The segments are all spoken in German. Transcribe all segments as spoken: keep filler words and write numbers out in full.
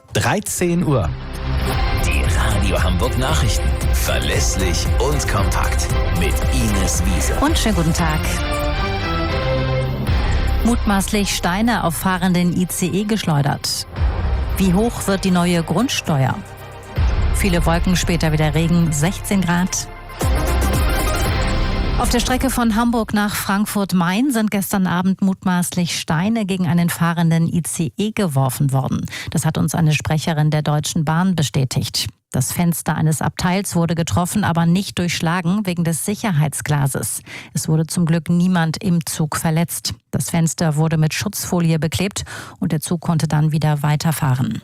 dreizehn Uhr. Die Radio Hamburg Nachrichten. Verlässlich und kompakt. Mit Ines Wiese. Und schönen guten Tag. Mutmaßlich Steine auf fahrenden I C E geschleudert. Wie hoch wird die neue Grundsteuer? Viele Wolken, später wieder Regen, sechzehn Grad. Auf der Strecke von Hamburg nach Frankfurt-Main sind gestern Abend mutmaßlich Steine gegen einen fahrenden I C E geworfen worden. Das hat uns eine Sprecherin der Deutschen Bahn bestätigt. Das Fenster eines Abteils wurde getroffen, aber nicht durchschlagen wegen des Sicherheitsglases. Es wurde zum Glück niemand im Zug verletzt. Das Fenster wurde mit Schutzfolie beklebt und der Zug konnte dann wieder weiterfahren.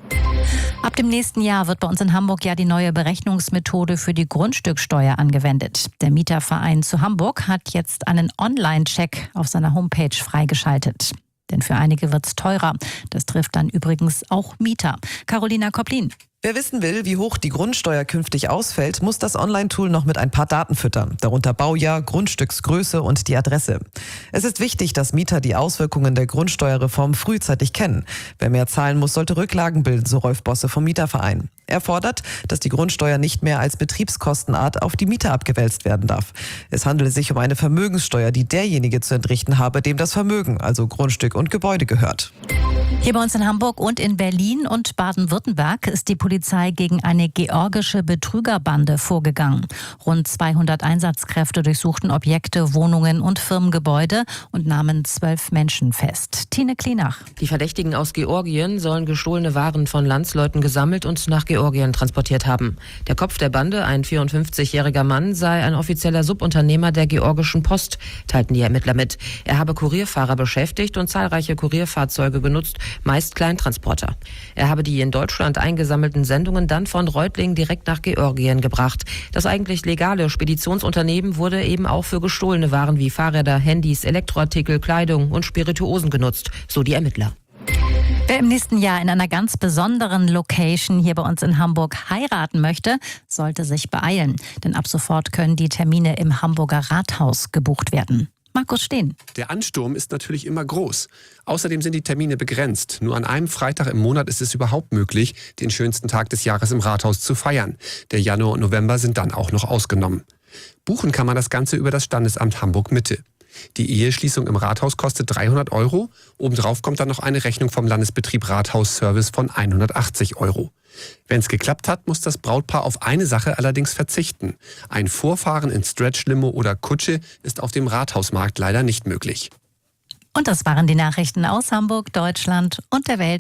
Ab dem nächsten Jahr wird bei uns in Hamburg ja die neue Berechnungsmethode für die Grundstücksteuer angewendet. Der Mieterverein zu Hamburg hat jetzt einen Online-Check auf seiner Homepage freigeschaltet. Denn für einige wird's teurer. Das trifft dann übrigens auch Mieter. Carolina Kopplin. Wer wissen will, wie hoch die Grundsteuer künftig ausfällt, muss das Online-Tool noch mit ein paar Daten füttern. Darunter Baujahr, Grundstücksgröße und die Adresse. Es ist wichtig, dass Mieter die Auswirkungen der Grundsteuerreform frühzeitig kennen. Wer mehr zahlen muss, sollte Rücklagen bilden, so Rolf Bosse vom Mieterverein. Er fordert, dass die Grundsteuer nicht mehr als Betriebskostenart auf die Mieter abgewälzt werden darf. Es handele sich um eine Vermögenssteuer, die derjenige zu entrichten habe, dem das Vermögen, also Grundstück und Gebäude, gehört. Hier bei uns in Hamburg und in Berlin und Baden-Württemberg ist die Polizei gegen eine georgische Betrügerbande vorgegangen. Rund zweihundert Einsatzkräfte durchsuchten Objekte, Wohnungen und Firmengebäude und nahmen zwölf Menschen fest. Tine Klinach. Die Verdächtigen aus Georgien sollen gestohlene Waren von Landsleuten gesammelt und nach Georgien transportiert haben. Der Kopf der Bande, ein vierundfünfzigjähriger Mann, sei ein offizieller Subunternehmer der georgischen Post, teilten die Ermittler mit. Er habe Kurierfahrer beschäftigt und zahlreiche Kurierfahrzeuge genutzt, meist Kleintransporter. Er habe die in Deutschland eingesammelten Sendungen dann von Reutlingen direkt nach Georgien gebracht. Das eigentlich legale Speditionsunternehmen wurde eben auch für gestohlene Waren wie Fahrräder, Handys, Elektroartikel, Kleidung und Spirituosen genutzt, so die Ermittler. Wer im nächsten Jahr in einer ganz besonderen Location hier bei uns in Hamburg heiraten möchte, sollte sich beeilen. Denn ab sofort können die Termine im Hamburger Rathaus gebucht werden. Markus Steen. Der Ansturm ist natürlich immer groß. Außerdem sind die Termine begrenzt. Nur an einem Freitag im Monat ist es überhaupt möglich, den schönsten Tag des Jahres im Rathaus zu feiern. Der Januar und November sind dann auch noch ausgenommen. Buchen kann man das Ganze über das Standesamt Hamburg-Mitte. Die Eheschließung im Rathaus kostet dreihundert Euro. Obendrauf kommt dann noch eine Rechnung vom Landesbetrieb Rathausservice von hundertachtzig Euro. Wenn es geklappt hat, muss das Brautpaar auf eine Sache allerdings verzichten. Ein Vorfahren in Stretch-Limo oder Kutsche ist auf dem Rathausmarkt leider nicht möglich. Und das waren die Nachrichten aus Hamburg, Deutschland und der Welt.